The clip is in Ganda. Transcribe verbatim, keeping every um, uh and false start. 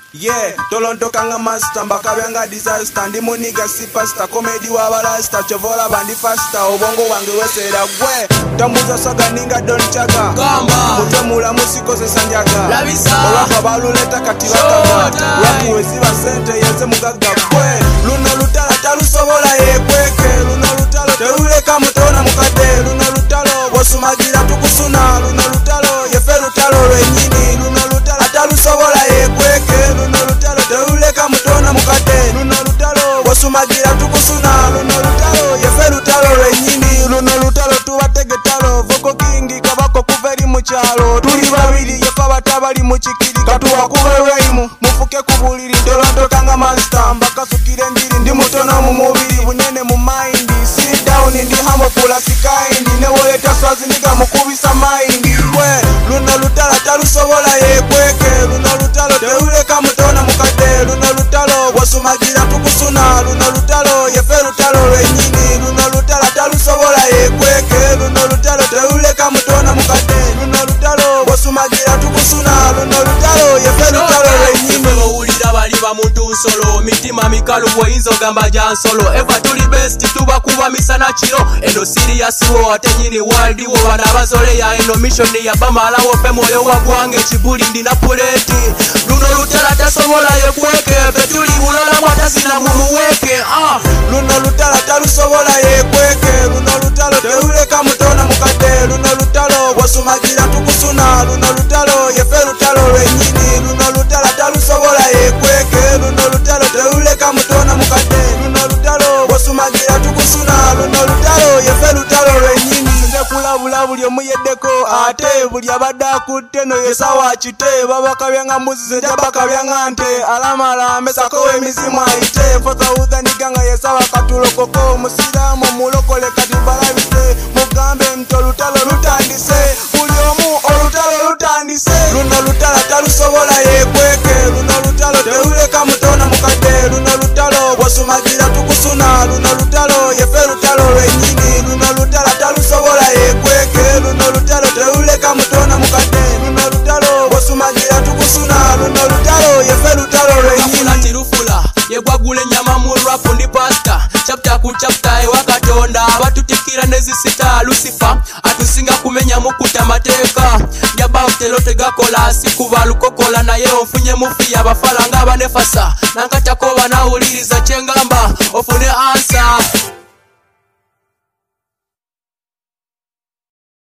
Yeah, tolontoka nga master mbaka byanga disaster ndi muniga superstar comedy wa balasta chovola bandi faster obongo wange wesera gwe tambuza saga ninga don chaga gamba mutemula musiko sesanjaga labisa olwa baluleta kati bataga watu weziba sente yenze mugaga gwe luno lutala talusobola yekweke luno lutalo teuleka mutona mukade luno lutalo bosumagira tukusuna luno lutalo yefe lutalo lwenyini luno lutalo talusobola yekweke luno lutalo teuleka mutona mukade luno lutalo bosumagira tukusuna luno lutalo yefe lutalo lwenyini luno lutalo tubategetalo voko kingi kabako kuveri muchalo tuli babiri yefa batabali muchikiri katuwa kubereimu mufuke kubuliri ndolondoka nga master mbakasukire njiri ndi mutono mu mubiri bunene mu mind sit down ndi hambo kula sikaindi newoleta swazi ndiga mukubisa mind we luno lutalo talusobola yekweke luno lutalo teuleka mutona mukade luno lutalo bosumagira tukusuna luno lutalo yefe lutalo lwenyini luno lutalo talusobola yekweke luno lutalo teuleka mutona mukade luno lutalo bosumagira tukusuna luno lutalo yefe lutalo lwenyini owulira bali bamuntu nsolo mitima mikalu bwoyinza ogamba gya nsolo eva tuli best tubakuba misana kiro eno serious wo ate nyini world wo bana bazoleya eno mission ya bamalawo fe moyo wagwange kibuli ndina puleti luno lutala tasobola yekweke betuli ulala mwatazina mumuweke ah luno lutala talusobola yekweke luno lutalo teuleka mutona mukade luno lutalo bosumagira tukusuna luno lutalo yefe lutalo lwenyini luno lutalo talusobola yekweke luno lutalo teuleka mutona mukade luno lutalo bosumagira tukusuna luno lutalo yefe lutalo lwenyini nze kulabula buli omuyeddeko ate buli abadde akutte no yesawa kite babakabyanga muzize jabakabyanga nte alamala mesako emizimu ayite fotawuza ndiganga yesawa katulokoko musiramu mulokole kati balabite mugambe nti olutalo lutandise buli omu olutalo lutandise luno lutalo talusobola yekweke luno lutalo teuleka mutona mukade luno lutalo bosumagira tukusuna luno lutalo yefe lutalo lwenyini luno lutalo talusobola yekweke luno lutalo teuleka mutona mukade luno lutalo bosumagira tukusuna luno lutalo yefe lutalo lwenyini tirufula yegwagule nyama mu rap ndi pasta chapter ku chapter ewa katonda abatutikira nezisita Lucifer atusinga kumenya mukuta mateka yabafutelo tegakola sikuba lukokola naye ofunye mufi abafala nga banefasa nankatako banawuliriza kyengamba ofune answer